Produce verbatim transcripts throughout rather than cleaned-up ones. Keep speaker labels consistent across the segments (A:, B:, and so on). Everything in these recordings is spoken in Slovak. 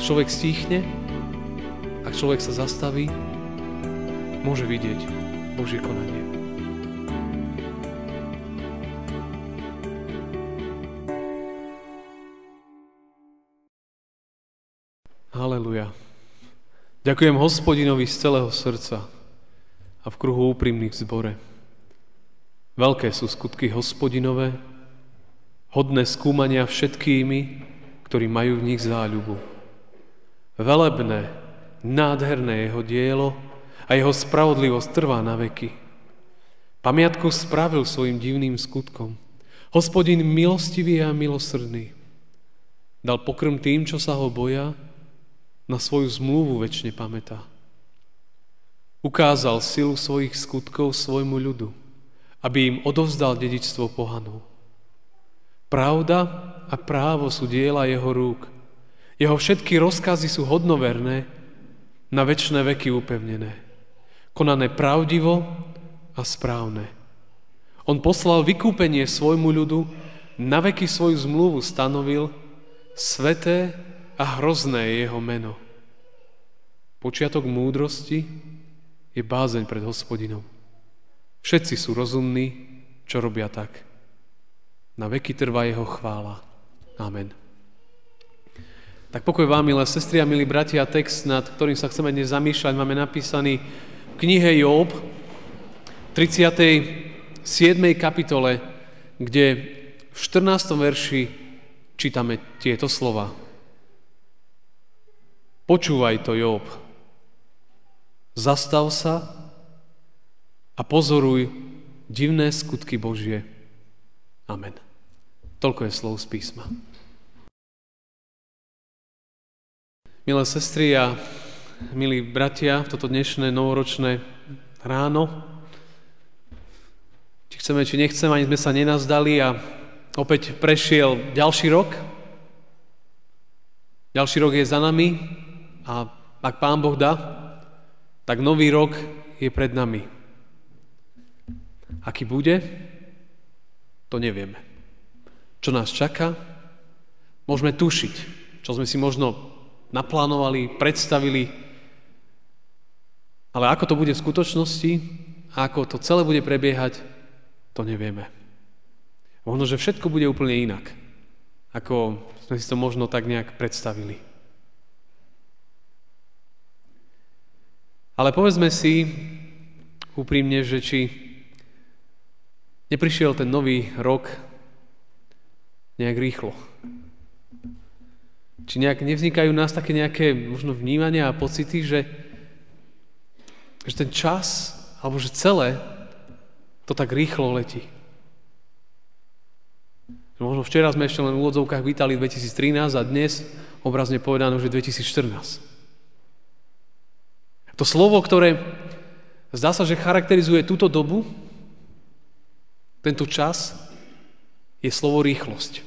A: Ak človek stíchne, ak človek sa zastaví, môže vidieť Božie konanie. Haleluja. Ďakujem Hospodinovi z celého srdca a v kruhu úprimných v zbore. Veľké sú skutky Hospodinové, hodné skúmania všetkými, ktorí majú v nich záľubu. Velebné, nádherné jeho dielo a jeho spravodlivosť trvá na veky. Pamiatku spravil svojim divným skutkom. Hospodin milostivý a milosrdný. Dal pokrm tým, čo sa ho boja, na svoju zmluvu večne pamätá. Ukázal silu svojich skutkov svojmu ľudu, aby im odovzdal dedičstvo pohanov. Pravda a právo sú diela jeho rúk. Jeho všetky rozkazy sú hodnoverné, na večné veky upevnené. Konané pravdivo a správne. On poslal vykúpenie svojmu ľudu, na veky svoju zmluvu stanovil, sveté a hrozné je jeho meno. Počiatok múdrosti je bázeň pred Hospodinom. Všetci sú rozumní, čo robia tak. Na veky trvá jeho chvála. Amen. Tak pokoj vám, milé sestry a milí bratia, text, nad ktorým sa chceme dnes zamýšľať, máme napísaný v knihe Jób, tridsiatej siedmej kapitole, kde v štrnástom verši čítame tieto slova. Počúvaj to, Jób. Zastav sa a pozoruj divné skutky Božie. Amen. Toľko je slov z písma. Milé sestry a milí bratia, v toto dnešné novoročné ráno, či chceme, či nechceme, ani sme sa nenazdali a opäť prešiel ďalší rok. Ďalší rok je za nami a ak Pán Boh dá, tak nový rok je pred nami. Aký bude, to nevieme. Čo nás čaká, môžeme tušiť, čo sme si možno naplánovali, predstavili, ale ako to bude v skutočnosti a ako to celé bude prebiehať, to nevieme. Možno, že všetko bude úplne inak, ako sme si to možno tak nejak predstavili. Ale povedzme si úprimne, že či neprišiel ten nový rok nejak rýchlo. Či nejak nevznikajú u nás také nejaké možno vnímania a pocity, že, že ten čas, alebo že celé to tak rýchlo letí. Možno včera sme ešte len v úvodzovkách vítali dvetisíctrinásť a dnes obrazne povedané, že dvetisícštrnásť. To slovo, ktoré zdá sa, že charakterizuje túto dobu, tento čas, je slovo rýchlosť.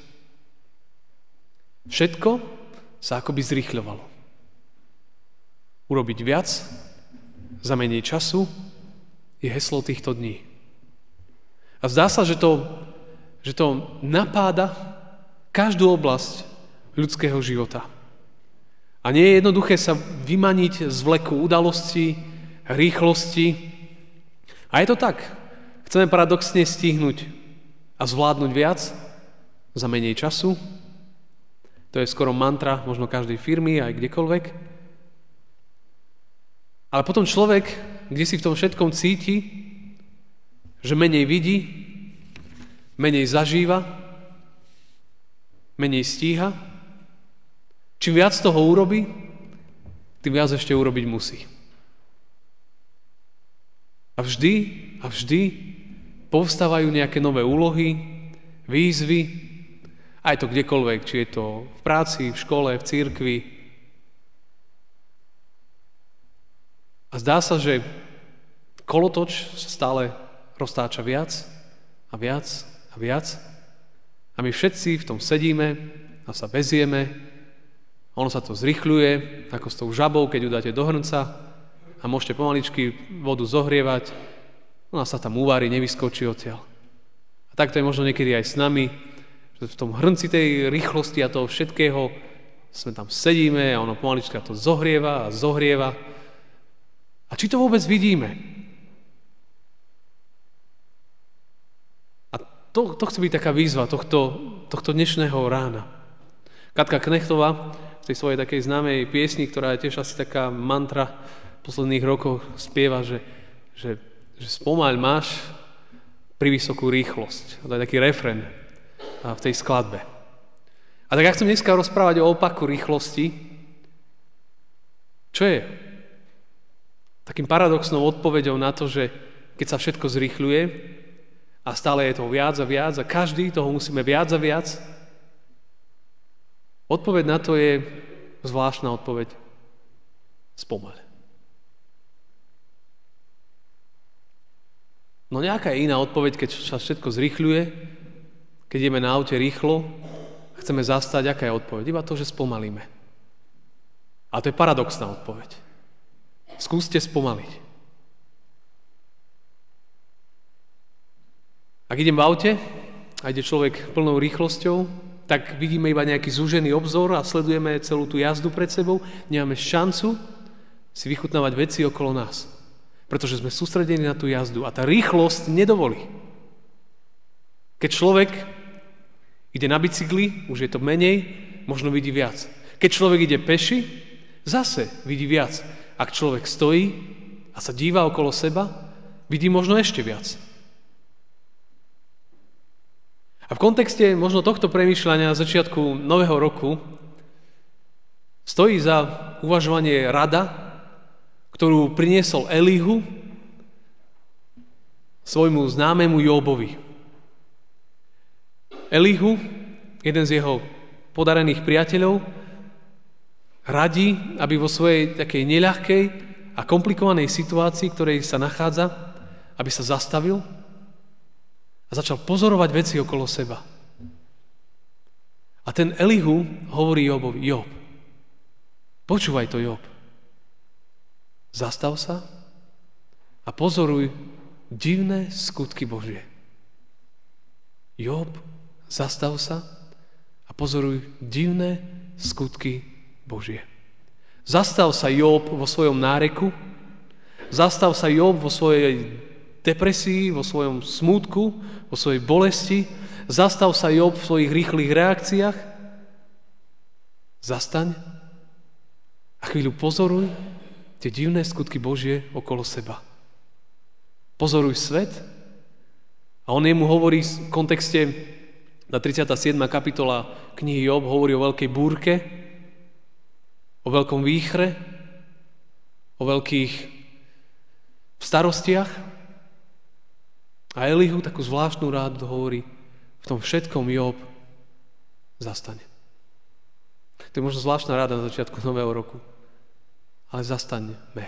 A: Všetko sa akoby zrýchľovalo. Urobiť viac za menej času je heslo týchto dní. A zdá sa, že to, že to napáda každú oblasť ľudského života. A nie je jednoduché sa vymaniť z vleku udalostí, rýchlosti. A je to tak. Chceme paradoxne stihnúť a zvládnuť viac za menej času. To je skoro mantra možno každej firmy, aj kdekoľvek. Ale potom človek, kde si v tom všetkom cíti, že menej vidí, menej zažíva, menej stíha. Čím viac toho urobí, tým viac ešte urobiť musí. A vždy, a vždy povstávajú nejaké nové úlohy, výzvy, aj to kdekoľvek, či je to v práci, v škole, v cirkvi. A zdá sa, že kolotoč sa stále roztáča viac a viac a viac. A my všetci v tom sedíme a sa vezieme. Ono sa to zrychľuje, ako s tou žabou, keď ju dáte do hrnca a môžete pomaličky vodu zohrievať. Ona sa tam uvári, nevyskočí odtiaľ. A tak to je možno niekedy aj s nami, že v tom hrnci tej rýchlosti a toho všetkého sme tam sedíme a ono pomalička to zohrieva a zohrieva. A či to vôbec vidíme? A to, to chce byť taká výzva tohto, tohto dnešného rána. Katka Knechtová v tej svojej takej známej piesni, ktorá je tiež asi taká mantra v posledných rokoch, spieva, že, že, že spomaľ máš pri vysokú rýchlosť. A to je taký refrén v tej skladbe. A tak ja chcem dneska rozprávať o opaku rýchlosti, čo je takým paradoxnou odpoveďou na to, že keď sa všetko zrýchľuje a stále je toho viac a viac a každý toho musíme viac a viac, odpoveď na to je zvláštna odpoveď. Spomaľ. No nejaká je iná odpoveď, keď sa všetko zrýchľuje, keď ideme na aute rýchlo, chceme zastať, aká je odpoveď? Iba to, že spomalíme. A to je paradoxná odpoveď. Skúste spomaliť. Ak idem v aute a ide človek plnou rýchlosťou, tak vidíme iba nejaký zúžený obzor a sledujeme celú tú jazdu pred sebou. Nemáme šancu si vychutnávať veci okolo nás. Pretože sme sústredení na tú jazdu a tá rýchlosť nedovolí. Keď človek ide na bicykli, už je to menej, možno vidí viac. Keď človek ide peši, zase vidí viac. Ak človek stojí a sa díva okolo seba, vidí možno ešte viac. A v kontexte možno tohto premýšľania na začiatku nového roku stojí za uvažovanie rada, ktorú priniesol Elihu svojmu známemu Jóbovi. Elihu, jeden z jeho podarených priateľov, radí, aby vo svojej takej neľahkej a komplikovanej situácii, ktorej sa nachádza, aby sa zastavil a začal pozorovať veci okolo seba. A ten Elihu hovorí Jóbovi: Job, počúvaj to, Job. Zastav sa a pozoruj divné skutky Božie. Job, zastav sa a pozoruj divné skutky Božie. Zastav sa, Job, vo svojom náreku, zastav sa, Job, vo svojej depresii, vo svojom smútku, vo svojej bolesti, zastav sa, Job, v svojich rýchlych reakciách. Zastaň a chvíľu pozoruj tie divné skutky Božie okolo seba. Pozoruj svet a on jemu hovorí v kontexte na tridsiata siedma kapitola knihy Job, hovorí o veľkej búrke, o veľkom výchre, o veľkých starostiach. A Elihu takú zvláštnu rádu hovorí: v tom všetkom, Job, zastaň. To je možno zvláštna ráda na začiatku nového roku. Ale zastaňme.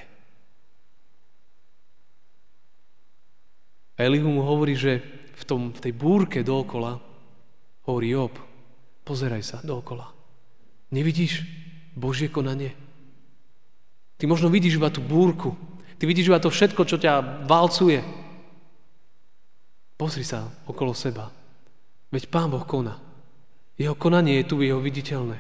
A: A Elihu mu hovorí, že v, tom, v tej búrke dookola hovorí: Job, pozeraj sa dookola. Nevidíš Božie konanie? Ty možno vidíš iba tú búrku. Ty vidíš iba to všetko, čo ťa valcuje. Pozri sa okolo seba. Veď Pán Boh koná. Jeho konanie je tu, jeho viditeľné.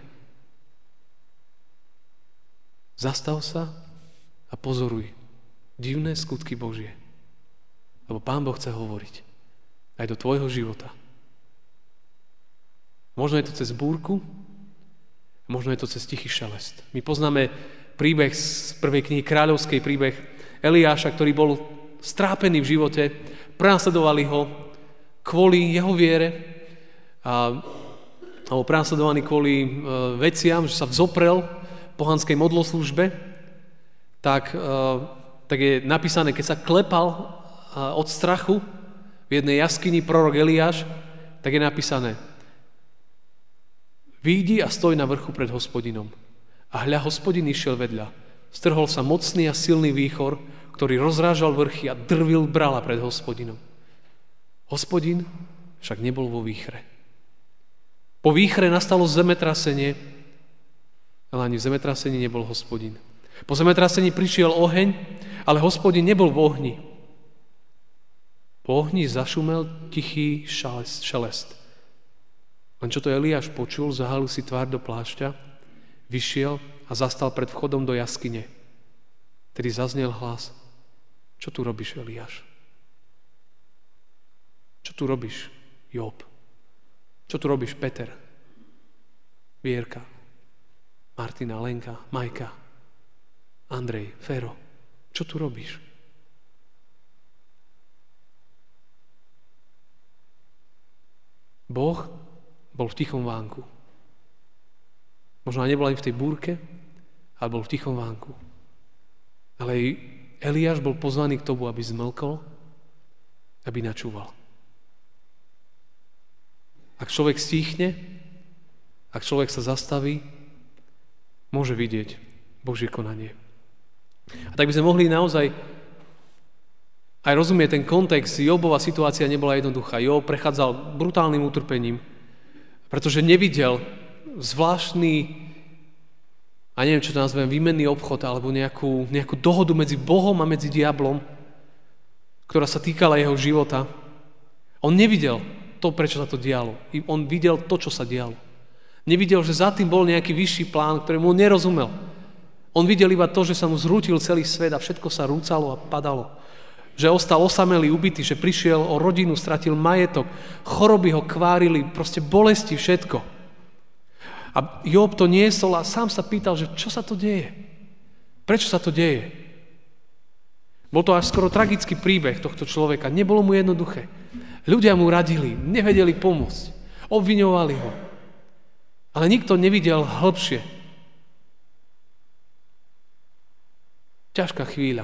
A: Zastav sa a pozoruj divné skutky Božie. Lebo Pán Boh chce hovoriť aj do tvojho života. Možno je to cez búrku, možno je to cez tichý šelest. My poznáme príbeh z prvej knihy Kráľovskej, príbeh Eliáša, ktorý bol strápený v živote, prenasledovali ho kvôli jeho viere a, alebo prenasledovaný kvôli e, veciam, že sa vzoprel pohanskej modloslužbe, tak, e, tak je napísané, keď sa klepal e, od strachu v jednej jaskyni prorok Eliáš, tak je napísané: Výjdi a stoj na vrchu pred Hospodinom. A hľa, Hospodin išiel vedľa. Strhol sa mocný a silný výchor, ktorý rozrážal vrchy a drvil brala pred Hospodinom. Hospodin však nebol vo výchre. Po výchre nastalo zemetrasenie, ale ani v zemetrasení nebol Hospodin. Po zemetrasení prišiel oheň, ale Hospodin nebol v ohni. Po ohni zašumel tichý šelest. Len čo to Eliáš počul, zahalil si tvár do plášťa, vyšiel a zastal pred vchodom do jaskyne. Tedy zaznel hlas: Čo tu robíš, Eliáš? Čo tu robíš, Job? Čo tu robíš, Peter, Vierka, Martina, Lenka, Majka, Andrej, Fero? Čo tu robíš? Boh bol v tichom vánku. Možno aj nebol ani v tej búrke, ale bol v tichom vánku. Ale Eliáš bol pozvaný k tomu, aby zmlkol, aby načúval. Ak človek stíchne, ak človek sa zastaví, môže vidieť Božie konanie. A tak by sme mohli naozaj aj rozumieť ten kontext. Jobova situácia nebola jednoduchá. Job prechádzal brutálnym utrpením, pretože nevidel zvláštny, a neviem, čo to nazvem, výmenný obchod alebo nejakú, nejakú dohodu medzi Bohom a medzi diablom, ktorá sa týkala jeho života. On nevidel to, prečo sa to dialo. On videl to, čo sa dialo. Nevidel, že za tým bol nejaký vyšší plán, ktorému on nerozumel. On videl iba to, že sa mu zrútil celý svet a všetko sa rúcalo a padalo. Že ostal osamelý, ubitý, že prišiel o rodinu, stratil majetok, choroby ho kvárili, proste bolesti, všetko. A Job to niesol a sám sa pýtal, že čo sa to deje? Prečo sa to deje? Bol to až skoro tragický príbeh tohto človeka. Nebolo mu jednoduché. Ľudia mu radili, nevedeli pomôcť. Obviňovali ho. Ale nikto nevidel hĺbšie. Ťažká chvíľa.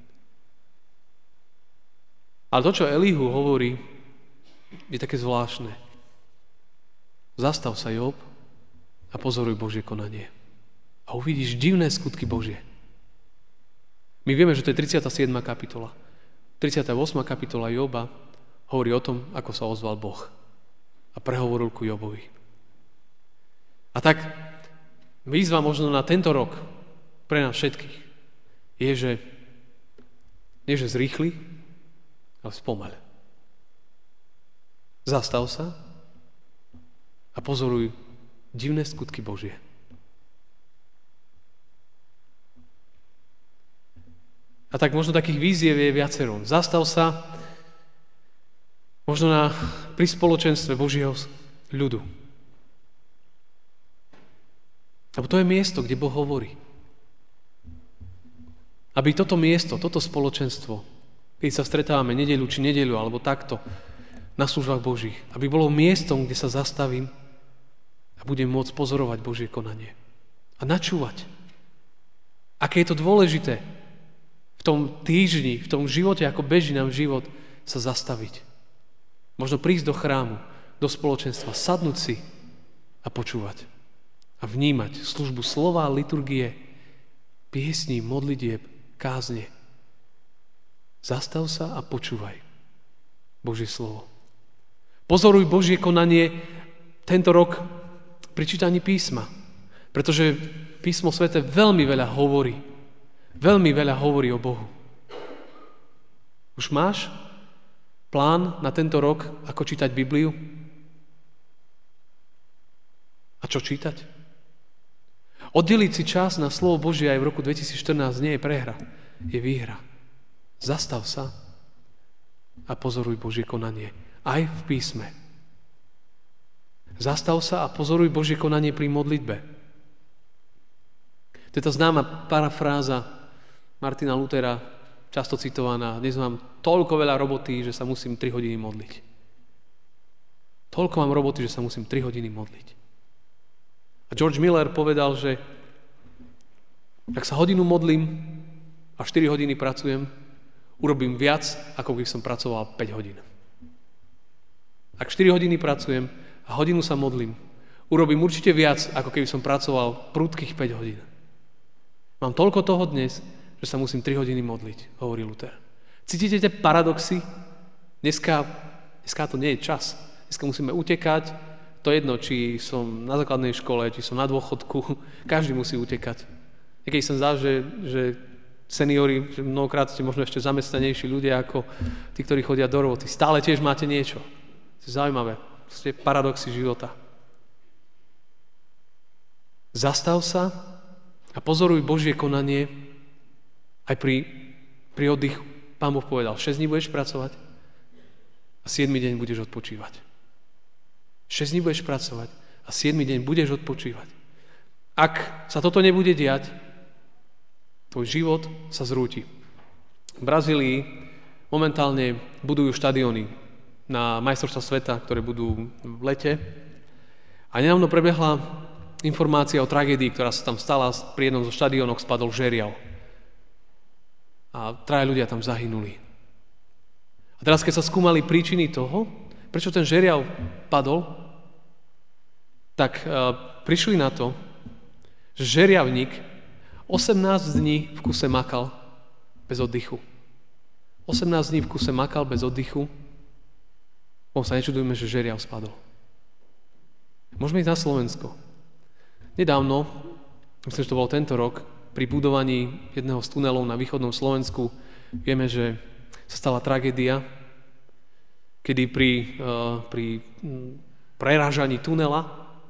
A: Ale to, čo Elihu hovorí, je také zvláštne. Zastav sa, Job, a pozoruj Božie konanie. A uvidíš divné skutky Božie. My vieme, že to je tridsiata siedma kapitola. tridsiata ôsma kapitola Joba hovorí o tom, ako sa ozval Boh a prehovoril ku Jobovi. A tak výzva možno na tento rok pre nás všetkých je, že nie, že zrýchli, ale spomaľ. Zastav sa a pozoruj divné skutky Božie. A tak možno takých víziev je viacero. Zastav sa možno na, pri spoločenstve Božieho ľudu. Lebo to je miesto, kde Boh hovorí. Aby toto miesto, toto spoločenstvo, keď sa stretávame nedeľu či nedeľu, alebo takto, na službách Božích, aby bolo miestom, kde sa zastavím a budem môcť pozorovať Božie konanie. A načúvať. Aké je to dôležité v tom týždni, v tom živote, ako beží nám život, sa zastaviť. Možno prísť do chrámu, do spoločenstva, sadnúť si a počúvať. A vnímať službu slova, liturgie, piesní, modlitieb, kázne. Zastav sa a počúvaj Božie slovo. Pozoruj Božie konanie tento rok pri čítaní písma, pretože písmo sväté veľmi veľa hovorí. Veľmi veľa hovorí o Bohu. Už máš plán na tento rok, ako čítať Bibliu? A čo čítať? Oddeliť si čas na slovo Božie aj v roku dvetisícštrnásť nie je prehra, je výhra. Zastav sa a pozoruj Božie konanie. Aj v písme. Zastav sa a pozoruj Božie konanie pri modlitbe. To je tá známa parafráza Martina Luthera, často citovaná. Dnes mám toľko veľa roboty, že sa musím tri hodiny modliť. Toľko mám roboty, že sa musím tri hodiny modliť. A George Miller povedal, že ak sa hodinu modlím a štyri hodiny pracujem, urobím viac, ako keby som pracoval päť hodín. Ak štyri hodiny pracujem a hodinu sa modlím, urobím určite viac, ako keby som pracoval prudkých päť hodín. Mám toľko toho dnes, že sa musím tri hodiny modliť, hovorí Luther. Cítite tie paradoxy? Dneska, dneska to nie je čas. Dneska musíme utekať. To je jedno, či som na základnej škole, či som na dôchodku. Každý musí utekať. Niekedy som zdá, že, že seniori, že mnohokrát ste možno ešte zamestnanejší ľudia ako tí, ktorí chodia do roboty. Stále tiež máte niečo. To je zaujímavé. Proste paradoxy života. Zastav sa a pozoruj Božie konanie aj pri, pri oddychu. Pán Boh povedal, šesť dní budeš pracovať a siedmy deň budeš odpočívať. šesť dní budeš pracovať a siedmy deň budeš odpočívať. Ak sa toto nebude diať, tvoj život sa zrúti. V Brazílii momentálne budujú štadióny na majstrovstvá sveta, ktoré budú v lete. A nedávno prebehla informácia o tragédii, ktorá sa tam stala. Pri jednom zo štadiónov spadol žeriav. A traja ľudia tam zahynuli. A teraz, keď sa skúmali príčiny toho, prečo ten žeriav padol, tak uh, prišli na to, že žeriavnik osemnásť dní v kuse makal bez oddychu. osemnásť dní v kuse makal bez oddychu. Potom sa nečudujeme, že žeriav spadol. Môžeme ísť na Slovensko. Nedávno, myslím, že to bol tento rok, pri budovaní jedného z tunelov na východnom Slovensku, vieme, že sa stala tragédia, kedy pri, uh, pri prerážaní tunela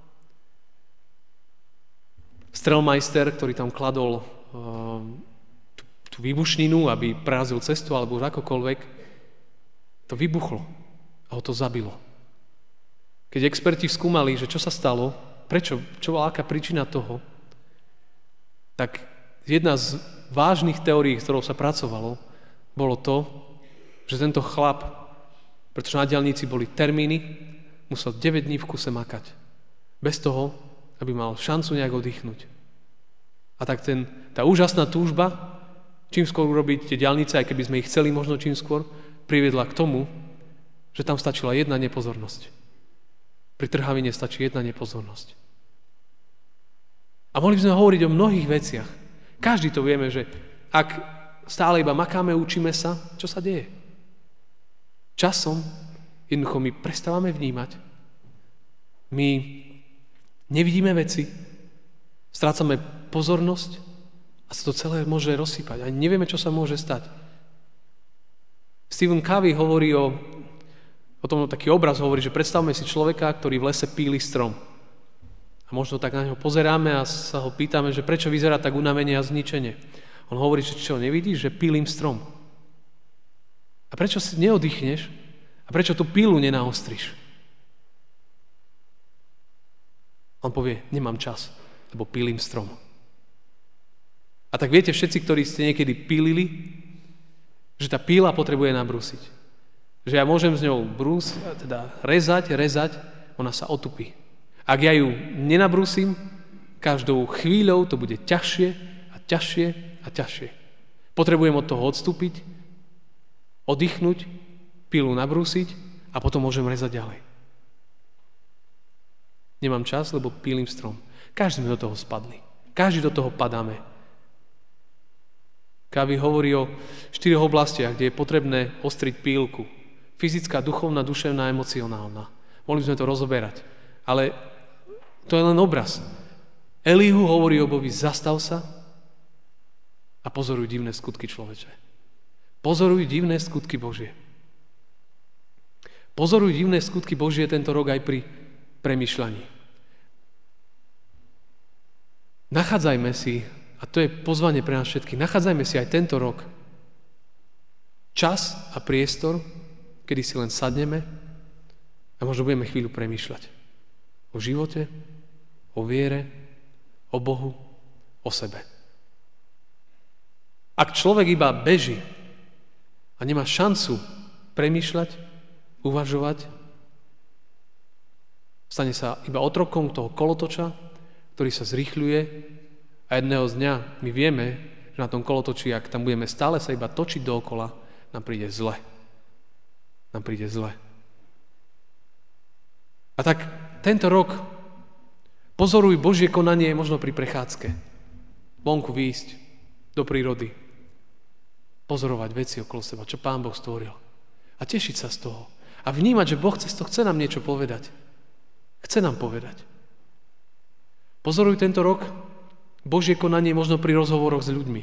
A: strelmajster, ktorý tam kladol uh, tú, tú výbušninu, aby prerazil cestu alebo už akokoľvek, to vybuchlo a ho to zabilo. Keď experti skúmali, že čo sa stalo, prečo, čo bola aká príčina toho, tak jedna z vážnych teórií, s ktorou sa pracovalo, bolo to, že tento chlap, pretože na diaľnici boli termíny, musel deväť dní v kuse makať. Bez toho, aby mal šancu nejak oddychnúť. A tak ten, tá úžasná túžba, čím skôr urobiť tie diaľnice, aj keby sme ich chceli možno čím skôr, priviedla k tomu, že tam stačila jedna nepozornosť. Pri trhavine stačí jedna nepozornosť. A mohli by sme hovoriť o mnohých veciach. Každý to vieme, že ak stále iba makáme, učíme sa, čo sa deje. Časom jednoducho my prestávame vnímať. My nevidíme veci, strácame pozornosť a sa to celé môže rozsypať. A nevieme, čo sa môže stať. Stephen Covey hovorí o O tom taký obraz hovorí, že predstavme si človeka, ktorý v lese píli strom. A možno tak na neho pozeráme a sa ho pýtame, že prečo vyzerá tak unavene a zničene. On hovorí, že čo, nevidíš, že pílim strom. A prečo si neoddychneš? A prečo tú pílu nenaostriš? On povie, nemám čas, lebo pílim strom. A tak viete všetci, ktorí ste niekedy pílili, že tá píla potrebuje nabrúsiť. Že ja môžem s ňou brús, teda rezať, rezať, ona sa otupí. Ak ja ju nenabrúsim, každou chvíľou to bude ťažšie a ťažšie a ťažšie. Potrebujem od toho odstúpiť, oddychnúť, pílu nabrúsiť a potom môžem rezať ďalej. Nemám čas, lebo pílim strom. Každý sme do toho spadli. Každý do toho padáme. Covey hovorí o štyroch oblastiach, kde je potrebné ostriť pílku. Fyzická, duchovná, duševná, emocionálna. Mohli by sme to rozoberať. Ale to je len obraz. Elihu hovorí o Bohu, zastav sa a pozoruj divné skutky človeče. Pozoruj divné skutky Božie. Pozoruj divné skutky Božie tento rok aj pri premýšľaní. Nachádzajme si, a to je pozvanie pre nás všetkých, nachádzajme si aj tento rok čas a priestor, kedy si len sadneme a možno budeme chvíľu premýšľať o živote, o viere, o Bohu, o sebe. Ak človek iba beží a nemá šancu premýšľať, uvažovať, stane sa iba otrokom toho kolotoča, ktorý sa zrýchľuje a jedného z dňa my vieme, že na tom kolotoči, ak tam budeme stále sa iba točiť dookola, nám príde zle. Nám príde zle. A tak tento rok pozoruj Božie konanie možno pri prechádzke. Vonku výjsť do prírody. Pozorovať veci okolo seba, čo Pán Boh stvoril. A tešiť sa z toho. A vnímať, že Boh cez to chce nám niečo povedať. Chce nám povedať. Pozoruj tento rok Božie konanie možno pri rozhovoroch s ľuďmi.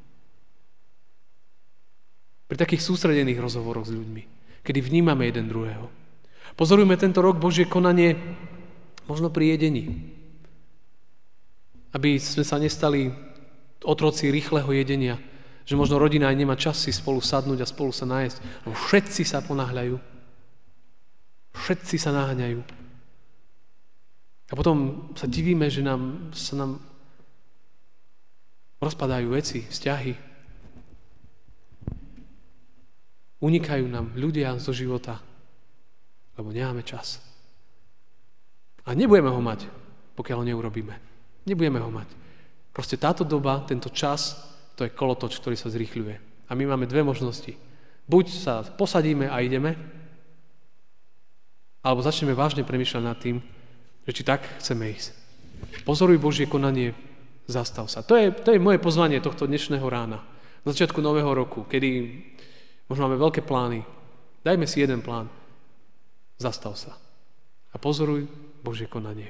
A: Pri takých sústredených rozhovoroch s ľuďmi, kedy vnímame jeden druhého. Pozorujme tento rok Božie konanie možno pri jedení. Aby sme sa nestali otroci rýchleho jedenia, že možno rodina aj nemá čas si spolu sadnúť a spolu sa nájsť, lebo všetci sa ponáhľajú. Všetci sa náhňajú. A potom sa divíme, že nám, sa nám rozpadajú veci, vzťahy. Unikajú nám ľudia zo života, lebo nemáme čas. A nebudeme ho mať, pokiaľ ho neurobíme. Nebudeme ho mať. Proste táto doba, tento čas, to je kolotoč, ktorý sa zrýchľuje. A my máme dve možnosti. Buď sa posadíme a ideme, alebo začneme vážne premýšľať nad tým, že či tak chceme ísť. Pozoruj Božie konanie, zastav sa. To je, to je moje pozvanie tohto dnešného rána. Na začiatku nového roku, kedy možno máme veľké plány. Dajme si jeden plán. Zastav sa. A pozoruj Božie konanie.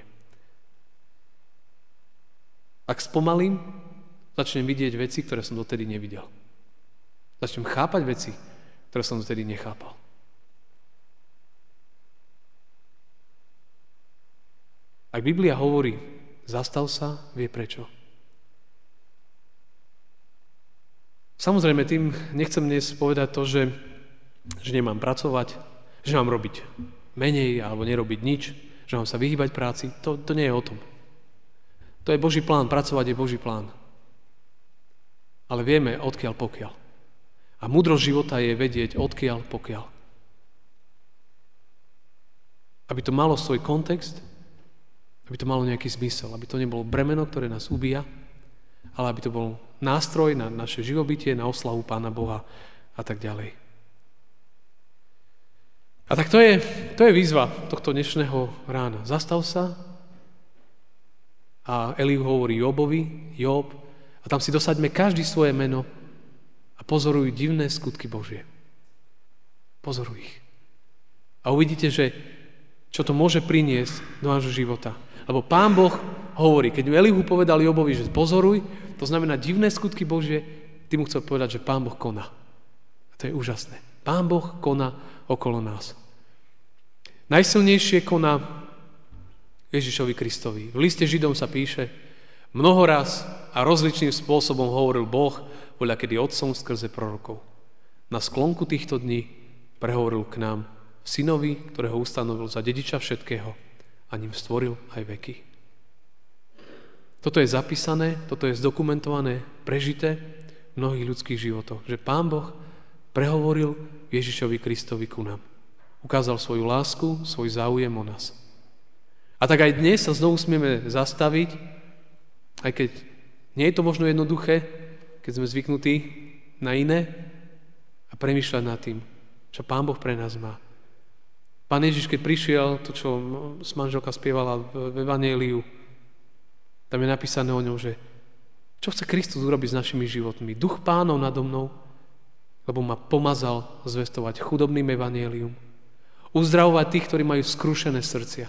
A: Ak spomalím, začnem vidieť veci, ktoré som dotedy nevidel. Začnem chápať veci, ktoré som dotedy nechápal. Ak Biblia hovorí, zastav sa, vie prečo. Samozrejme, tým nechcem dnes povedať to, že, že nemám pracovať, že mám robiť menej alebo nerobiť nič, že mám sa vyhýbať práci. To, to nie je o tom. To je Boží plán, pracovať je Boží plán. Ale vieme, odkiaľ pokiaľ. A múdrosť života je vedieť, odkiaľ pokiaľ. Aby to malo svoj kontext, aby to malo nejaký zmysel, aby to nebolo bremeno, ktoré nás ubíja, ale aby to bol nástroj na naše živobytie, na oslavu Pána Boha a tak ďalej. A tak to je, to je výzva tohto dnešného rána. Zastav sa a Eliú hovorí Jobovi, Job, a tam si dosaďme každý svoje meno a pozoruj divné skutky Božie. Pozoruj ich. A uvidíte, že čo to môže priniesť do nášho života. Lebo Pán Boh hovorí, keď Elihu povedal Jobovi, že pozoruj, to znamená divné skutky Božie, ty mu chcel povedať, že Pán Boh koná. A to je úžasné. Pán Boh koná okolo nás. Najsilnejšie koná Ježišovi Kristovi. V liste Židom sa píše, mnoho raz a rozličným spôsobom hovoril Boh, voľa kedy otcom skrze prorokov. Na sklonku týchto dní prehovoril k nám synovi, ktorého ustanovil za dediča všetkého a ním stvoril aj veky. Toto je zapísané, toto je zdokumentované, prežité v mnohých ľudských životoch, že Pán Boh prehovoril Ježišovi Kristovi ku nám. Ukázal svoju lásku, svoj záujem o nás. A tak aj dnes sa znovu smieme zastaviť, aj keď nie je to možno jednoduché, keď sme zvyknutí na iné, a premýšľať nad tým, čo Pán Boh pre nás má. Pán Ježiš, keď prišiel, to, čo s manželka spievala v Evanjeliu, tam je napísané o ňom, že čo chce Kristus urobiť s našimi životmi. Duch Pánov nado mnou, lebo ma pomazal zvestovať chudobným evanjelium, uzdravovať tých, ktorí majú skrušené srdcia,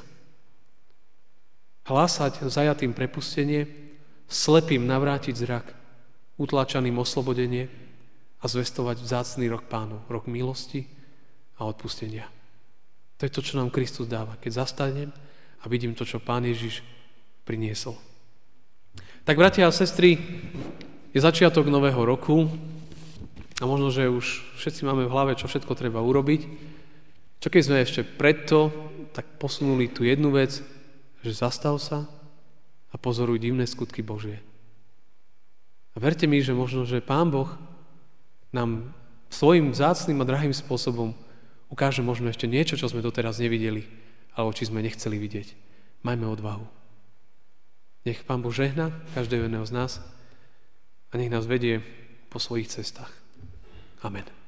A: hlásať zajatým prepustenie, slepým navrátiť zrak, utláčaným oslobodenie a zvestovať vzácny rok Pánov, rok milosti a odpustenia. To je to, čo nám Kristus dáva, keď zastanem a vidím to, čo Pán Ježiš priniesol. Tak, bratia a sestry, je začiatok nového roku a možno, že už všetci máme v hlave, čo všetko treba urobiť. Čo keď sme ešte predto tak posunuli tú jednu vec, že zastav sa a pozoruj divné skutky Božie. A verte mi, že možno, že Pán Boh nám svojim vzácnym a drahým spôsobom ukáže možno ešte niečo, čo sme doteraz nevideli, alebo či sme nechceli vidieť. Majme odvahu. Nech Pán Boh žehná každého jedného z nás a nech nás vedie po svojich cestách. Amen.